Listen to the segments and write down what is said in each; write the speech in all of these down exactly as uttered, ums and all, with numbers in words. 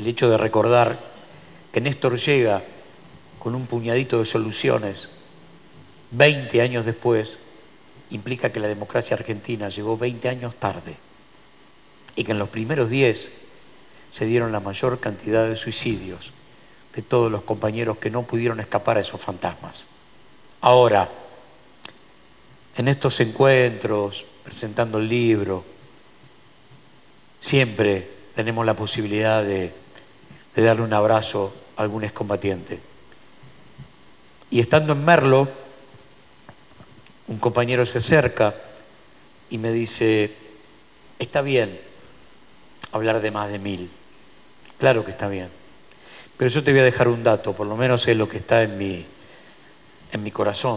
el hecho de recordar que Néstor llega con un puñadito de soluciones veinte años después, implica que la democracia argentina llegó veinte años tarde y que en los primeros diez se dieron la mayor cantidad de suicidios de todos los compañeros que no pudieron escapar a esos fantasmas. Ahora, en estos encuentros, presentando el libro, siempre tenemos la posibilidad de, de darle un abrazo a algún excombatiente. Y estando en Merlo, un compañero se acerca y me dice, está bien hablar de más de mil. Claro que está bien. Pero yo te voy a dejar un dato, por lo menos es lo que está en mi, en mi corazón.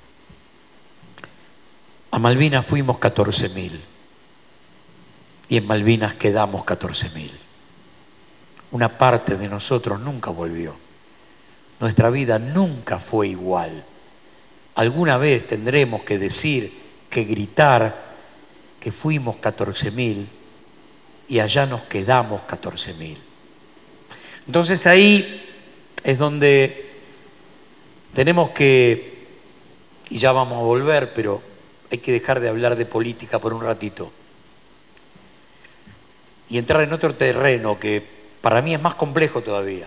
A Malvinas fuimos catorce mil y en Malvinas quedamos catorce mil. Una parte de nosotros nunca volvió. Nuestra vida nunca fue igual. Alguna vez tendremos que decir, que gritar que fuimos catorce mil y allá nos quedamos catorce mil. Entonces ahí es donde tenemos que, y ya vamos a volver, pero hay que dejar de hablar de política por un ratito y entrar en otro terreno que para mí es más complejo todavía.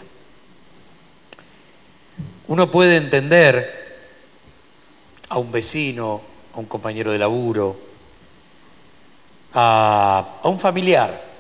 Uno puede entender a un vecino, a un compañero de laburo, a, a un familiar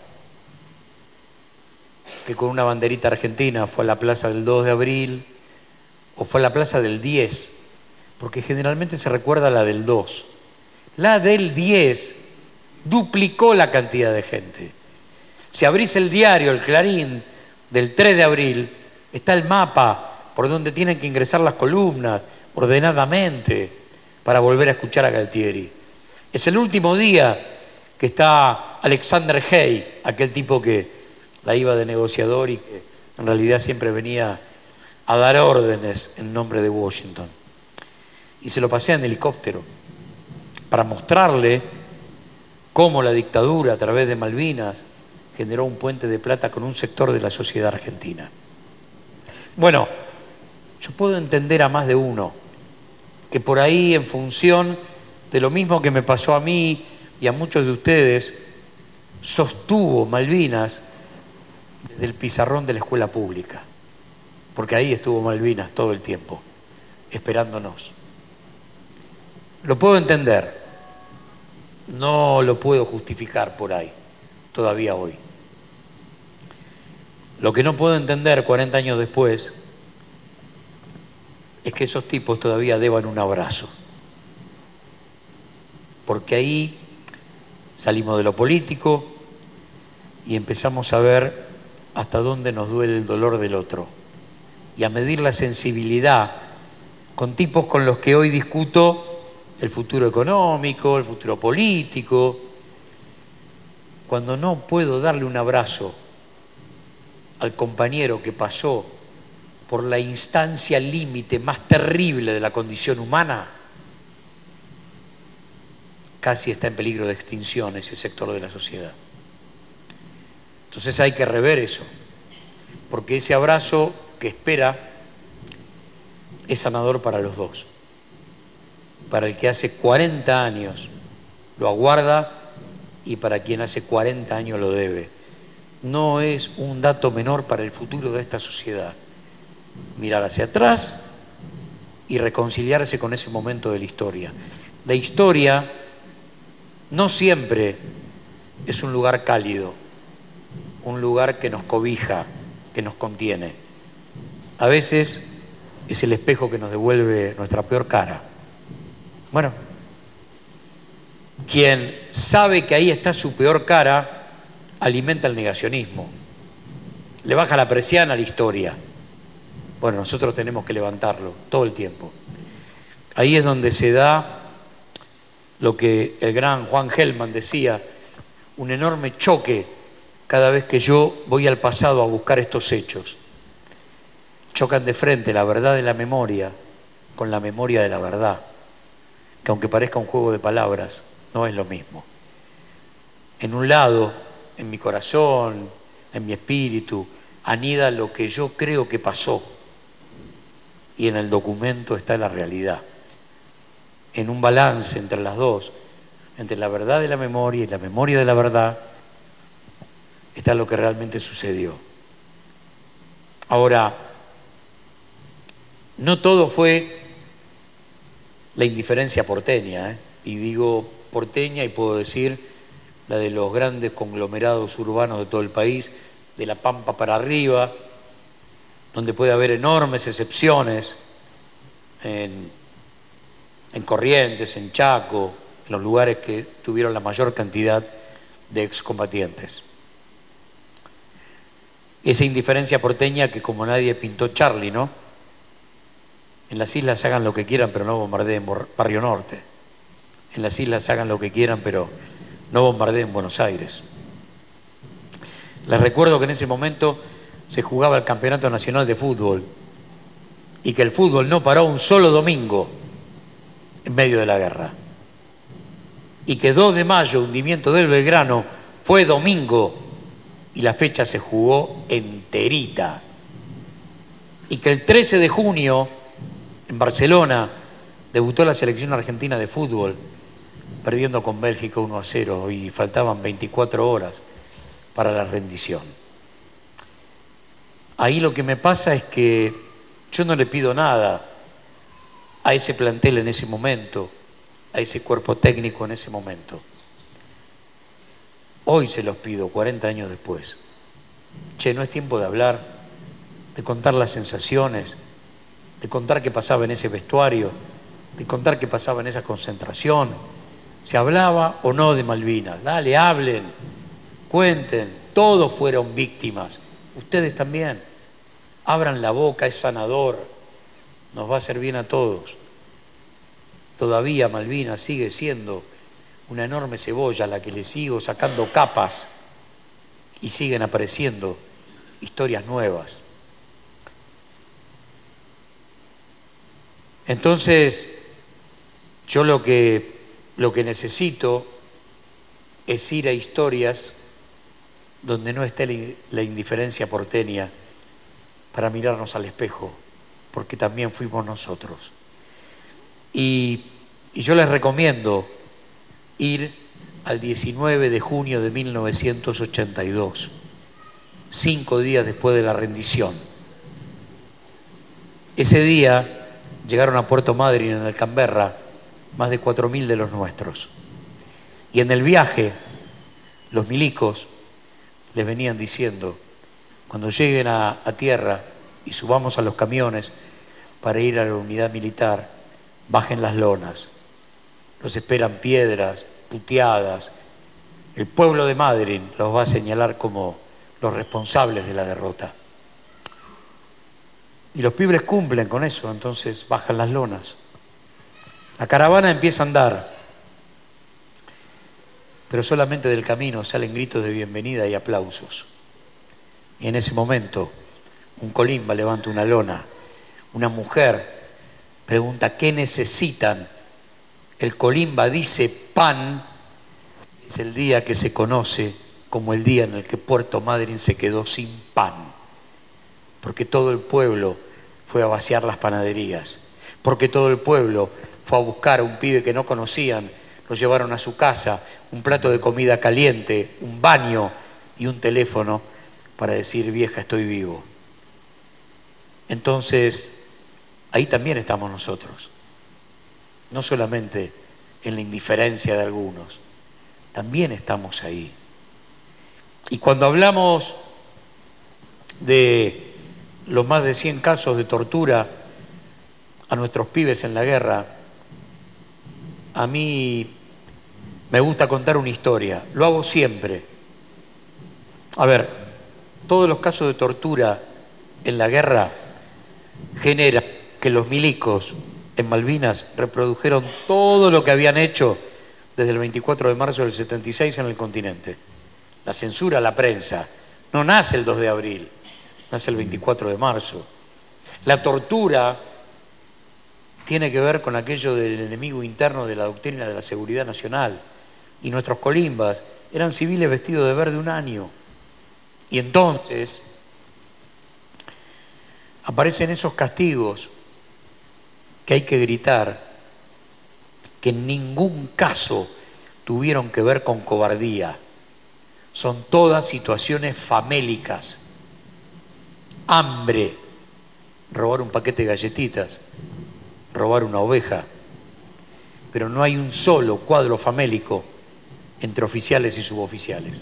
que con una banderita argentina fue a la plaza del dos de abril o fue a la plaza del diez, porque generalmente se recuerda la del dos. La del diez duplicó la cantidad de gente. Si abrís el diario, el Clarín, del tres de abril, está el mapa por donde tienen que ingresar las columnas ordenadamente para volver a escuchar a Galtieri. Es el último día que está Alexander Hay, aquel tipo que la iba de negociador y que en realidad siempre venía a dar órdenes en nombre de Washington. Y se lo pasea en helicóptero para mostrarle cómo la dictadura a través de Malvinas generó un puente de plata con un sector de la sociedad argentina. Bueno, yo puedo entender a más de uno que por ahí, en función de lo mismo que me pasó a mí y a muchos de ustedes, sostuvo Malvinas desde el pizarrón de la escuela pública, porque ahí estuvo Malvinas todo el tiempo, esperándonos. Lo puedo entender, no lo puedo justificar por ahí, todavía hoy. Lo que no puedo entender cuarenta años después es que esos tipos todavía deban un abrazo, porque ahí salimos de lo político y empezamos a ver hasta dónde nos duele el dolor del otro y a medir la sensibilidad con tipos con los que hoy discuto el futuro económico, el futuro político, cuando no puedo darle un abrazo al compañero que pasó por la instancia límite más terrible de la condición humana, casi está en peligro de extinción ese sector de la sociedad. Entonces hay que rever eso, porque ese abrazo que espera es sanador para los dos. Para el que hace cuarenta años lo aguarda y para quien hace cuarenta años lo debe. No es un dato menor para el futuro de esta sociedad. Mirar hacia atrás y reconciliarse con ese momento de la historia. La historia no siempre es un lugar cálido, un lugar que nos cobija, que nos contiene. A veces es el espejo que nos devuelve nuestra peor cara. Bueno, quien sabe que ahí está su peor cara, alimenta el negacionismo, le baja la persiana a la historia. Bueno, nosotros tenemos que levantarlo todo el tiempo. Ahí es donde se da lo que el gran Juan Gelman decía, un enorme choque cada vez que yo voy al pasado a buscar estos hechos. Chocan de frente la verdad de la memoria con la memoria de la verdad, que aunque parezca un juego de palabras, no es lo mismo. En un lado, en mi corazón, en mi espíritu, anida lo que yo creo que pasó y en el documento está la realidad. En un balance entre las dos, entre la verdad de la memoria y la memoria de la verdad, está lo que realmente sucedió. Ahora, no todo fue la indiferencia porteña, ¿eh? Y digo porteña y puedo decir la de los grandes conglomerados urbanos de todo el país, de La Pampa para arriba, donde puede haber enormes excepciones, en, en Corrientes, en Chaco, en los lugares que tuvieron la mayor cantidad de excombatientes. Esa indiferencia porteña que como nadie pintó Charlie, ¿no? En las islas hagan lo que quieran, pero no bombardeen Barrio Norte. En las islas hagan lo que quieran, pero no bombardeen Buenos Aires. Les recuerdo que en ese momento se jugaba el Campeonato Nacional de Fútbol y que el fútbol no paró un solo domingo en medio de la guerra. Y que dos de mayo, hundimiento del Belgrano, fue domingo y la fecha se jugó enterita. Y que el trece de junio, en Barcelona, debutó la selección argentina de fútbol, perdiendo con Bélgica uno a cero y faltaban veinticuatro horas para la rendición. Ahí lo que me pasa es que yo no le pido nada a ese plantel en ese momento, a ese cuerpo técnico en ese momento. Hoy se los pido, cuarenta años después. Che, no es tiempo de hablar, de contar las sensaciones, de contar qué pasaba en ese vestuario, de contar qué pasaba en esa concentración. ¿Se hablaba o no de Malvinas? Dale, hablen, cuenten, todos fueron víctimas, ustedes también. Abran la boca, es sanador, nos va a hacer bien a todos. Todavía Malvinas sigue siendo una enorme cebolla a la que le sigo sacando capas y siguen apareciendo historias nuevas. Entonces, yo lo que, lo que necesito es ir a historias donde no esté la, la indiferencia porteña para mirarnos al espejo, porque también fuimos nosotros. Y, y yo les recomiendo ir al diecinueve de junio de mil novecientos ochenta y dos, cinco días después de la rendición. Ese día llegaron a Puerto Madryn, en el Canberra, más de cuatro mil de los nuestros. Y en el viaje, los milicos les venían diciendo, cuando lleguen a, a tierra y subamos a los camiones para ir a la unidad militar, bajen las lonas. Los esperan piedras, puteadas. El pueblo de Madryn los va a señalar como los responsables de la derrota. Y los pibes cumplen con eso, entonces bajan las lonas. La caravana empieza a andar, pero solamente del camino salen gritos de bienvenida y aplausos. Y en ese momento, un colimba levanta una lona, una mujer pregunta, ¿qué necesitan? El colimba dice, pan. Es el día que se conoce como el día en el que Puerto Madryn se quedó sin pan, porque todo el pueblo fue a vaciar las panaderías, porque todo el pueblo fue a buscar a un pibe que no conocían, lo llevaron a su casa, un plato de comida caliente, un baño y un teléfono para decir, vieja, estoy vivo. Entonces, ahí también estamos nosotros, no solamente en la indiferencia de algunos, también estamos ahí. Y cuando hablamos de los más de cien casos de tortura a nuestros pibes en la guerra, a mí me gusta contar una historia, lo hago siempre. A ver, todos los casos de tortura en la guerra generan que los milicos en Malvinas reprodujeron todo lo que habían hecho desde el veinticuatro de marzo del setenta y seis en el continente. La censura a la prensa no nace el dos de abril, nace el veinticuatro de marzo. La tortura tiene que ver con aquello del enemigo interno de la doctrina de la seguridad nacional. Y nuestros colimbas eran civiles vestidos de verde un año. Y entonces aparecen esos castigos que hay que gritar, que en ningún caso tuvieron que ver con cobardía. Son todas situaciones famélicas. Hambre, robar un paquete de galletitas, robar una oveja. Pero no hay un solo cuadro famélico entre oficiales y suboficiales.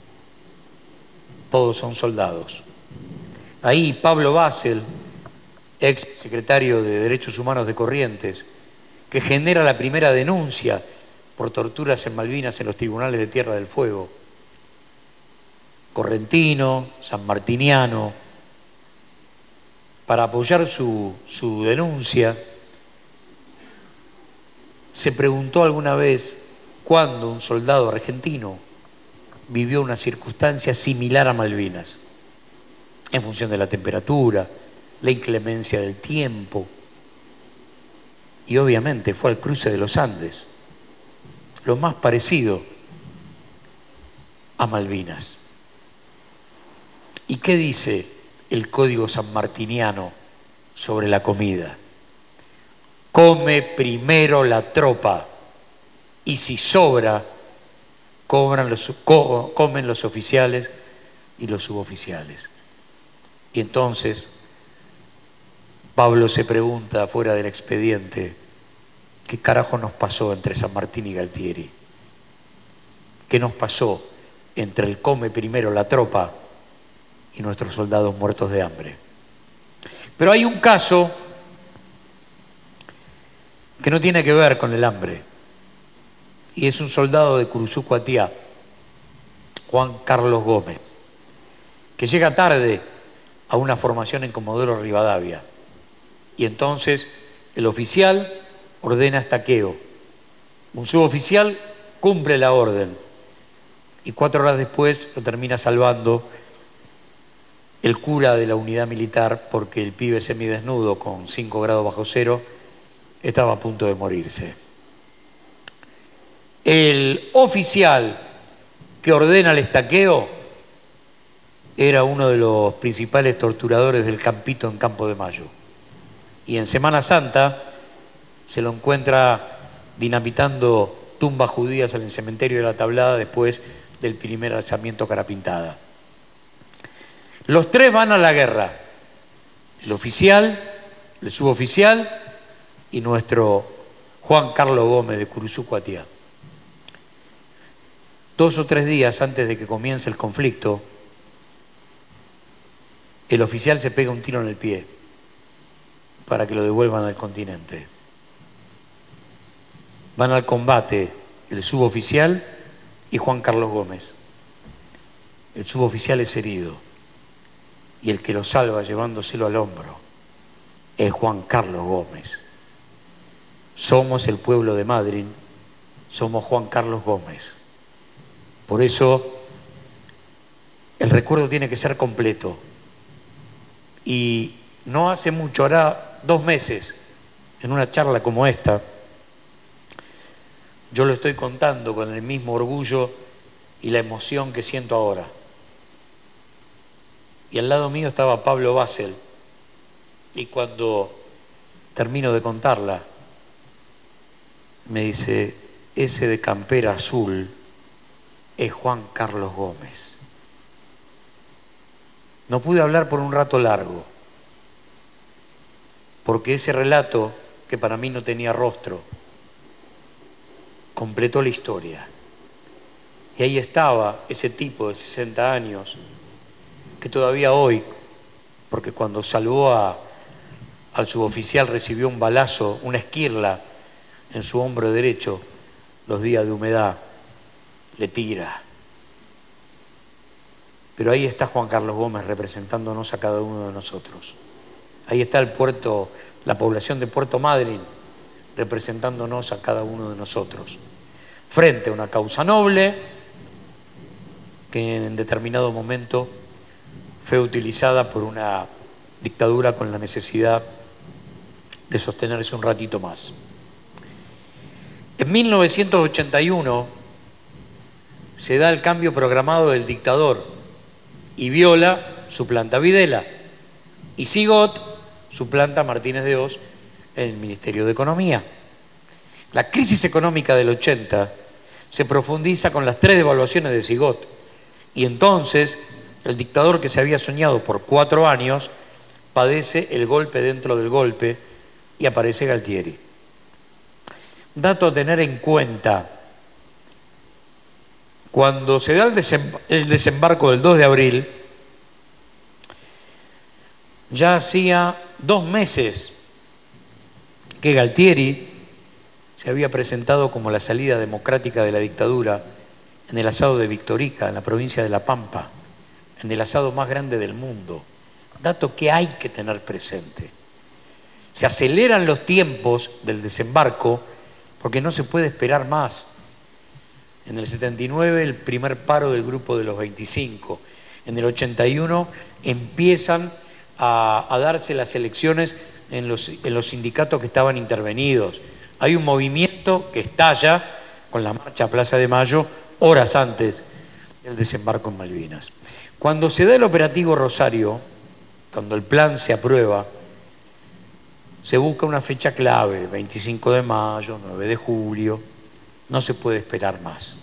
Todos son soldados. Ahí Pablo Basel, ex secretario de Derechos Humanos de Corrientes, que genera la primera denuncia por torturas en Malvinas en los tribunales de Tierra del Fuego, correntino, sanmartiniano, para apoyar su, su denuncia, se preguntó alguna vez cuándo un soldado argentino vivió una circunstancia similar a Malvinas, en función de la temperatura, la inclemencia del tiempo, y obviamente fue al cruce de los Andes, lo más parecido a Malvinas. ¿Y qué dice el código sanmartiniano sobre la comida? Come primero la tropa y si sobra, cobran los, co, comen los oficiales y los suboficiales. Y entonces Pablo se pregunta fuera del expediente, ¿qué carajo nos pasó entre San Martín y Galtieri? ¿Qué nos pasó entre el come primero la tropa y nuestros soldados muertos de hambre? Pero hay un caso que no tiene que ver con el hambre, y es un soldado de Curuzú Cuatiá, Juan Carlos Gómez, que llega tarde a una formación en Comodoro Rivadavia, y entonces el oficial ordena estaqueo, un suboficial cumple la orden, y cuatro horas después lo termina salvando el cura de la unidad militar, porque el pibe semidesnudo con cinco grados bajo cero estaba a punto de morirse. El oficial que ordena el estaqueo era uno de los principales torturadores del Campito en Campo de Mayo. Y en Semana Santa se lo encuentra dinamitando tumbas judías en el cementerio de la Tablada después del primer alzamiento Cara Pintada. Los tres van a la guerra, el oficial, el suboficial y nuestro Juan Carlos Gómez de Curuzú Cuatiá. Dos o tres días antes de que comience el conflicto, el oficial se pega un tiro en el pie para que lo devuelvan al continente. Van al combate el suboficial y Juan Carlos Gómez. El suboficial es herido y el que lo salva llevándoselo al hombro es Juan Carlos Gómez. Somos el pueblo de Madryn, somos Juan Carlos Gómez. Por eso el recuerdo tiene que ser completo. Y no hace mucho, hará dos meses, en una charla como esta, yo lo estoy contando con el mismo orgullo y la emoción que siento ahora. Y al lado mío estaba Pablo Basel, y cuando termino de contarla, me dice, ese de campera azul es Juan Carlos Gómez. No pude hablar por un rato largo, porque ese relato, que para mí no tenía rostro, completó la historia. Y ahí estaba ese tipo de sesenta años, que todavía hoy, porque cuando salvó a, al suboficial recibió un balazo, una esquirla en su hombro derecho, los días de humedad, le tira. Pero ahí está Juan Carlos Gómez representándonos a cada uno de nosotros. Ahí está el puerto, la población de Puerto Madryn, representándonos a cada uno de nosotros, frente a una causa noble que en determinado momento fue utilizada por una dictadura con la necesidad de sostenerse un ratito más. En mil novecientos ochenta y uno se da el cambio programado del dictador y Viola suplanta a Videla. Y Sigot suplanta a Martínez de Hoz en el Ministerio de Economía. La crisis económica del ochenta se profundiza con las tres devaluaciones de Sigot, y entonces el dictador que se había soñado por cuatro años padece el golpe dentro del golpe y aparece Galtieri. Dato a tener en cuenta: cuando se da el, desemb- el desembarco del dos de abril, ya hacía dos meses que Galtieri se había presentado como la salida democrática de la dictadura en el asado de Victorica, en la provincia de La Pampa, en el asado más grande del mundo. Dato que hay que tener presente. Se aceleran los tiempos del desembarco porque no se puede esperar más. En el setenta y nueve el primer paro del grupo de los veinticinco. En el ochenta y uno empiezan a, a darse las elecciones en los, en los sindicatos que estaban intervenidos. Hay un movimiento que estalla con la marcha a Plaza de Mayo horas antes del desembarco en Malvinas. Cuando se da el operativo Rosario, cuando el plan se aprueba, se busca una fecha clave, veinticinco de mayo, nueve de julio, no se puede esperar más.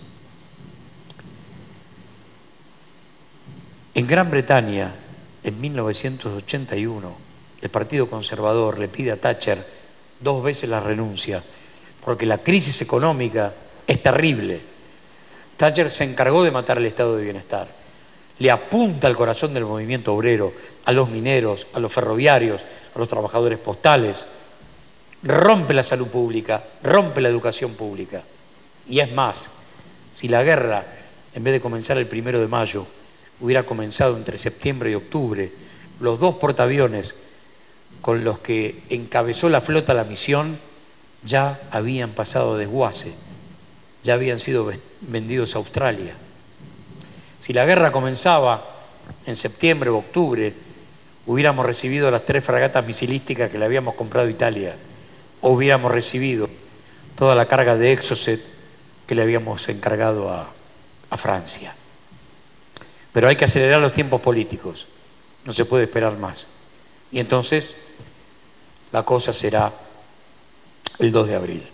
En Gran Bretaña, en mil novecientos ochenta y uno, el Partido Conservador le pide a Thatcher dos veces la renuncia, porque la crisis económica es terrible. Thatcher se encargó de matar el estado de bienestar, le apunta al corazón del movimiento obrero, a los mineros, a los ferroviarios, a los trabajadores postales, rompe la salud pública, rompe la educación pública. Y es más, si la guerra, en vez de comenzar el primero de mayo, hubiera comenzado entre septiembre y octubre, los dos portaaviones con los que encabezó la flota la misión ya habían pasado desguace, ya habían sido vendidos a Australia. Si la guerra comenzaba en septiembre o octubre, hubiéramos recibido las tres fragatas misilísticas que le habíamos comprado a Italia, o hubiéramos recibido toda la carga de Exocet que le habíamos encargado a, a Francia. Pero hay que acelerar los tiempos políticos, no se puede esperar más. Y entonces la cosa será el dos de abril.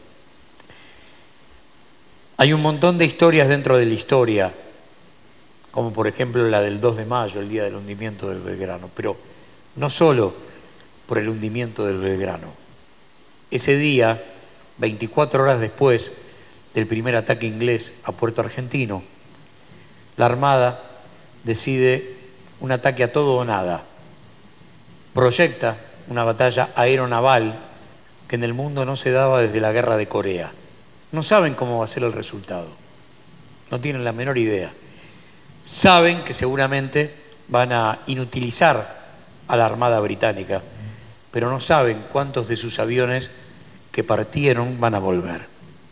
Hay un montón de historias dentro de la historia, como por ejemplo la del dos de mayo, el día del hundimiento del Belgrano, pero no solo por el hundimiento del Belgrano. Ese día, veinticuatro horas después del primer ataque inglés a Puerto Argentino, la Armada decide un ataque a todo o nada. Proyecta una batalla aeronaval que en el mundo no se daba desde la guerra de Corea. No saben cómo va a ser el resultado, no tienen la menor idea. Saben que seguramente van a inutilizar a la Armada británica, pero no saben cuántos de sus aviones que partieron van a volver.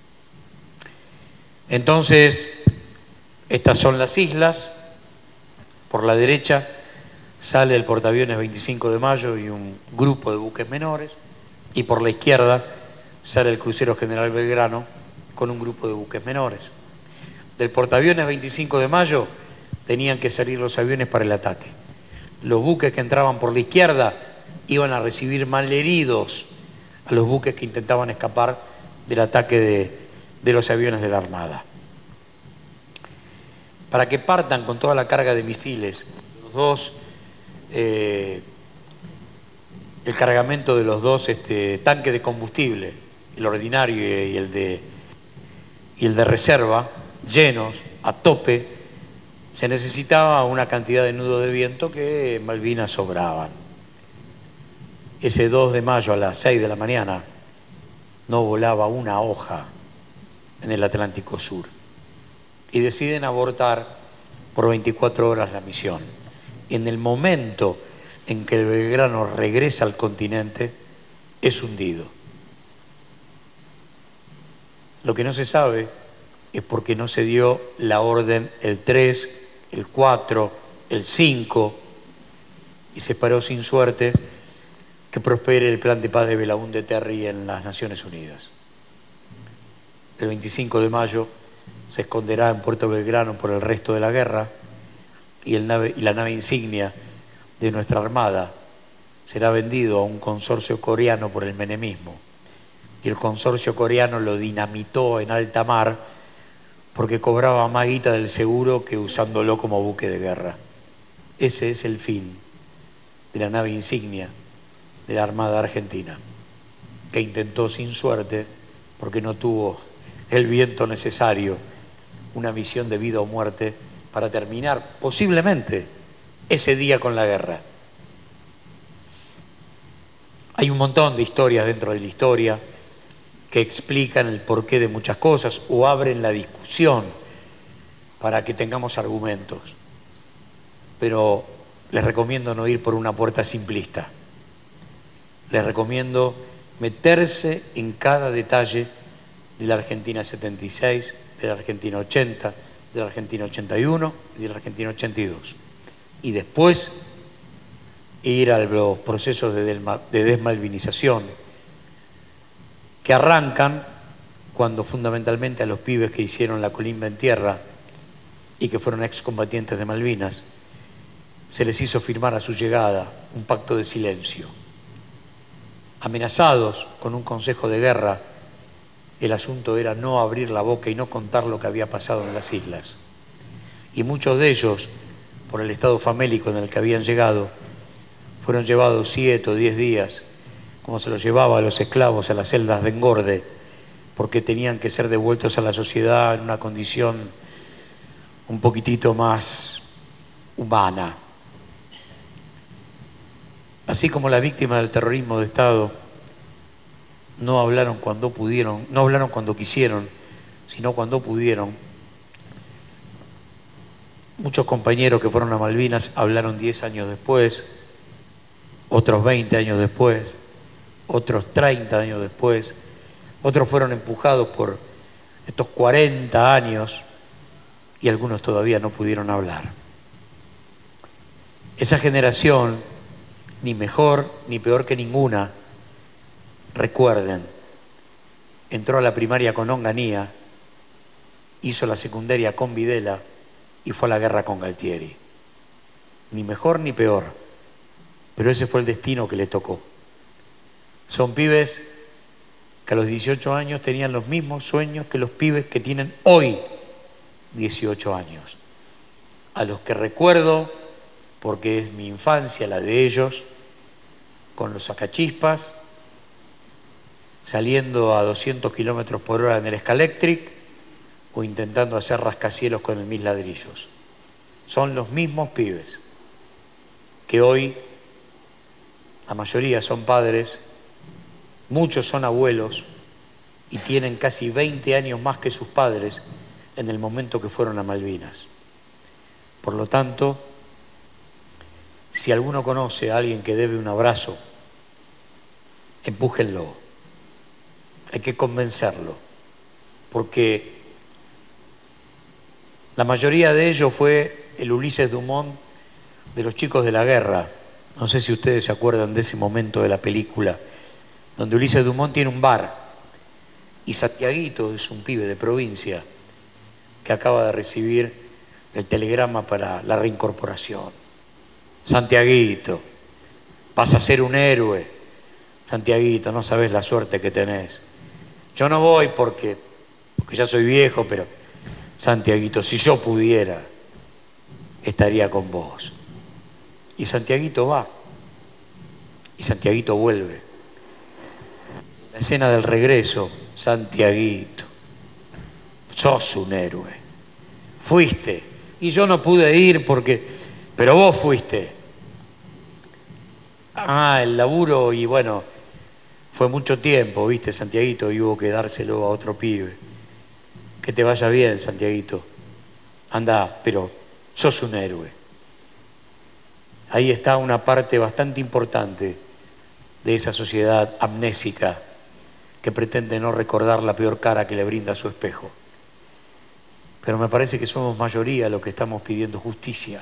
Entonces, estas son las islas. Por la derecha sale el portaaviones veinticinco de mayo y un grupo de buques menores, y por la izquierda sale el crucero General Belgrano con un grupo de buques menores. Del portaaviones veinticinco de mayo tenían que salir los aviones para el ataque. Los buques que entraban por la izquierda iban a recibir malheridos a los buques que intentaban escapar del ataque de, de los aviones de la Armada. Para que partan con toda la carga de misiles, los dos, eh, el cargamento de los dos este, tanques de combustible, el ordinario y el de, y el de reserva, llenos, a tope, se necesitaba una cantidad de nudos de viento que en Malvinas sobraban. Ese dos de mayo a las seis de la mañana no volaba una hoja en el Atlántico Sur y deciden abortar por veinticuatro horas la misión. En el momento en que el Belgrano regresa al continente, es hundido. Lo que no se sabe es porque no se dio la orden el tres, el cuatro, el cinco, y se paró sin suerte que prospere el plan de paz de Belaúnde Terry en las Naciones Unidas. El veinticinco de mayo se esconderá en Puerto Belgrano por el resto de la guerra, y, el nave, y la nave insignia de nuestra Armada será vendido a un consorcio coreano por el menemismo. Y el consorcio coreano lo dinamitó en alta mar porque cobraba más guita del seguro que usándolo como buque de guerra. Ese es el fin de la nave insignia de la Armada Argentina, que intentó sin suerte, porque no tuvo el viento necesario, una misión de vida o muerte para terminar posiblemente ese día con la guerra. Hay un montón de historias dentro de la historia que explican el porqué de muchas cosas o abren la discusión para que tengamos argumentos. Pero les recomiendo no ir por una puerta simplista. Les recomiendo meterse en cada detalle de la Argentina setenta y seis, de la Argentina ochenta, de la Argentina ochenta y uno y de la Argentina ochenta y dos. Y después ir a los procesos de, de desmalvinización que arrancan cuando fundamentalmente a los pibes que hicieron la colimba en tierra y que fueron excombatientes de Malvinas se les hizo firmar a su llegada un pacto de silencio. Amenazados con un consejo de guerra, el asunto era no abrir la boca y no contar lo que había pasado en las islas. Y muchos de ellos, por el estado famélico en el que habían llegado, fueron llevados siete o diez días, como se los llevaba a los esclavos a las celdas de engorde, porque tenían que ser devueltos a la sociedad en una condición un poquitito más humana. Así como las víctimas del terrorismo de Estado no hablaron cuando pudieron, no hablaron cuando quisieron, sino cuando pudieron. Muchos compañeros que fueron a Malvinas hablaron diez años después, otros veinte años después, otros treinta años después, otros fueron empujados por estos cuarenta años y algunos todavía no pudieron hablar. Esa generación, ni mejor ni peor que ninguna, recuerden, entró a la primaria con Onganía, hizo la secundaria con Videla y fue a la guerra con Galtieri. Ni mejor ni peor, pero ese fue el destino que le tocó. Son pibes que a los dieciocho años tenían los mismos sueños que los pibes que tienen hoy dieciocho años, a los que recuerdo porque es mi infancia la de ellos, con los sacachispas, saliendo a doscientos kilómetros por hora en el Scalectric o intentando hacer rascacielos con el mil ladrillos. Son los mismos pibes que hoy, la mayoría son padres, muchos son abuelos y tienen casi veinte años más que sus padres en el momento que fueron a Malvinas. Por lo tanto, si alguno conoce a alguien que debe un abrazo, empújenlo. Hay que convencerlo, porque la mayoría de ellos fue el Ulises Dumont de los chicos de la guerra. No sé si ustedes se acuerdan de ese momento de la película, donde Ulises Dumont tiene un bar y Santiaguito es un pibe de provincia que acaba de recibir el telegrama para la reincorporación. Santiaguito, vas a ser un héroe. Santiaguito, no sabes la suerte que tenés. Yo no voy porque, porque ya soy viejo, pero Santiaguito, si yo pudiera, estaría con vos. Y Santiaguito va, y Santiaguito vuelve. La escena del regreso, Santiaguito, sos un héroe. Fuiste, y yo no pude ir porque, pero vos fuiste. Ah, el laburo, y bueno, fue mucho tiempo, viste, Santiaguito, y hubo que dárselo a otro pibe. Que te vaya bien, Santiaguito. Anda, pero sos un héroe. Ahí está una parte bastante importante de esa sociedad amnésica que pretende no recordar la peor cara que le brinda su espejo. Pero me parece que somos mayoría los que estamos pidiendo justicia,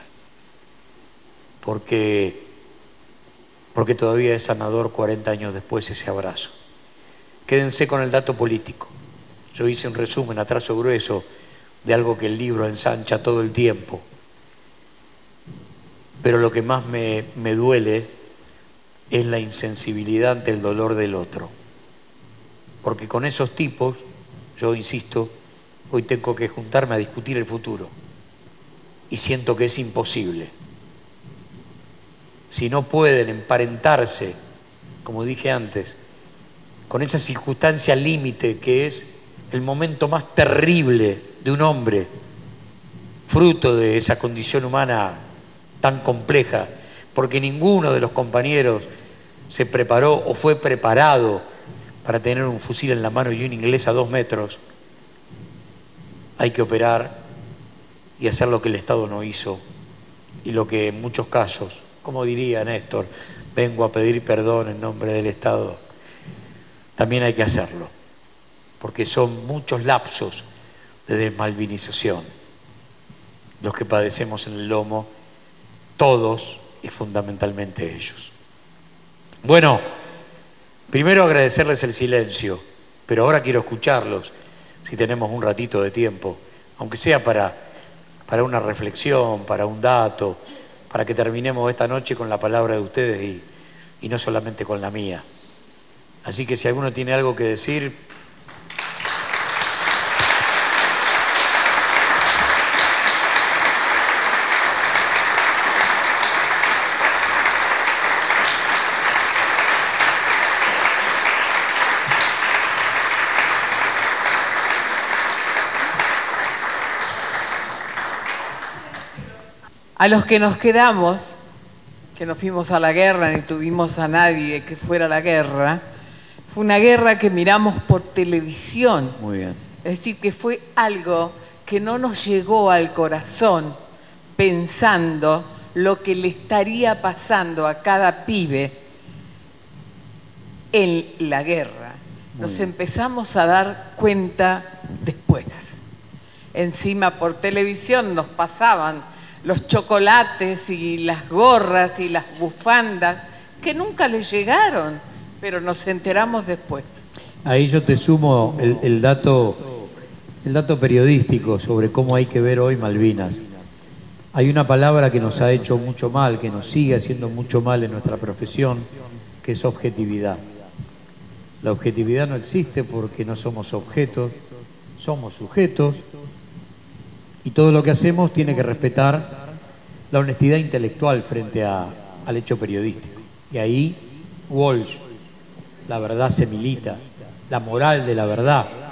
porque, porque todavía es sanador cuarenta años después ese abrazo. Quédense con el dato político. Yo hice un resumen a trazo grueso de algo que el libro ensancha todo el tiempo. Pero lo que más me, me duele es la insensibilidad ante el dolor del otro. Porque con esos tipos, yo insisto, hoy tengo que juntarme a discutir el futuro. Y siento que es imposible. Si no pueden emparentarse, como dije antes, con esa circunstancia límite que es el momento más terrible de un hombre, fruto de esa condición humana tan compleja, porque ninguno de los compañeros se preparó o fue preparado para tener un fusil en la mano y un inglés a dos metros, hay que operar y hacer lo que el Estado no hizo y lo que en muchos casos, como diría Néstor, vengo a pedir perdón en nombre del Estado, también hay que hacerlo, porque son muchos lapsos de desmalvinización los que padecemos en el lomo, todos y fundamentalmente ellos. Bueno, primero agradecerles el silencio, pero ahora quiero escucharlos, si tenemos un ratito de tiempo, aunque sea para, para una reflexión, para un dato, para que terminemos esta noche con la palabra de ustedes y, y no solamente con la mía. Así que si alguno tiene algo que decir... A los que nos quedamos, que no fuimos a la guerra ni tuvimos a nadie que fuera a la guerra, fue una guerra que miramos por televisión. Muy bien. Es decir, que fue algo que no nos llegó al corazón pensando lo que le estaría pasando a cada pibe en la guerra. Nos Muy bien. empezamos a dar cuenta después. Encima por televisión nos pasaban los chocolates y las gorras y las bufandas que nunca les llegaron, pero nos enteramos después. Ahí yo te sumo el, el dato, el dato periodístico sobre cómo hay que ver hoy Malvinas. Hay una palabra que nos ha hecho mucho mal, que nos sigue haciendo mucho mal en nuestra profesión, que es objetividad. La objetividad no existe porque no somos objetos, somos sujetos, y todo lo que hacemos tiene que respetar la honestidad intelectual frente a, al hecho periodístico. Y ahí Walsh, la verdad se milita, la moral de la verdad